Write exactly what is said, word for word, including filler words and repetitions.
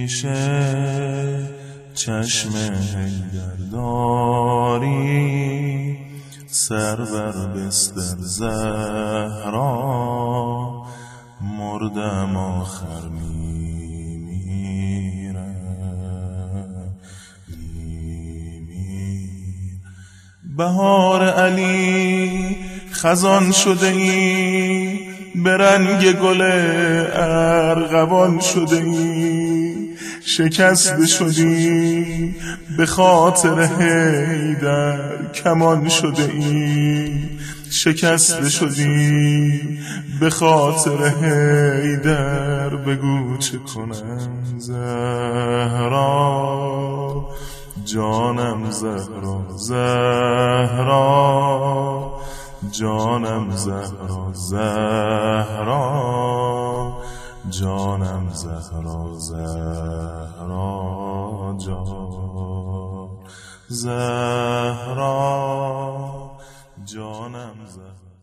پیش چشم حیدرداری سر بر بستر زهرا مردم آخر میمیرم میمیرم. بهار علی خزان شده ای به رنگ گل ارغوان شده ای شکسته شدی به خاطر حیدر کمان شده ای شکسته شدی به خاطر حیدر بگو چه کنم زهرا جانم زهرا زهرا جانم زهرا زهرا جانم زهرا زهرا جان زهرا جانم زهرا